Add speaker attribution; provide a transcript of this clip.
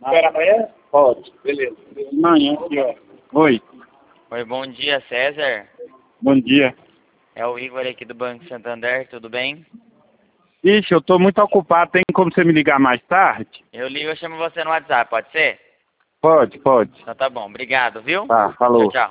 Speaker 1: Espera amanhã? Pode, beleza. Amanhã, aqui, ó. Oi,
Speaker 2: Oi, bom dia, César.
Speaker 1: bom dia.
Speaker 2: É o Igor aqui do Banco Santander, tudo bem?
Speaker 1: Ixi, eu tô muito ocupado, tem como você me ligar mais tarde?
Speaker 2: Eu ligo, eu chamo você no WhatsApp, pode ser?
Speaker 1: Pode.
Speaker 2: Então tá bom, obrigado, viu?
Speaker 1: Tá, falou.
Speaker 2: Tchau, tchau.